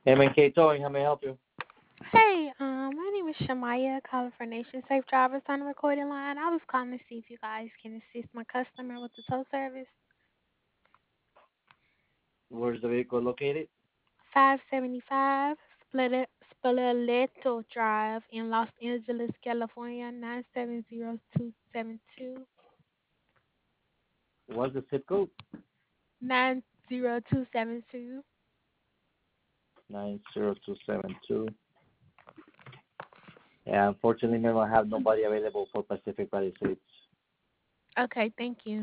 M&K Towing, how may I help you? Hey, my name is Shamaya, calling for Nation Safe Drivers on the recording line. I was calling to see if you guys can assist my customer with the tow service. Where's the vehicle located? 575 Spoleto Drive in Los Angeles, California, 970-272. What's the zip code? 90272. 90272. Yeah, unfortunately, ma'am, I have nobody available for Pacific Palisades. Okay, thank you.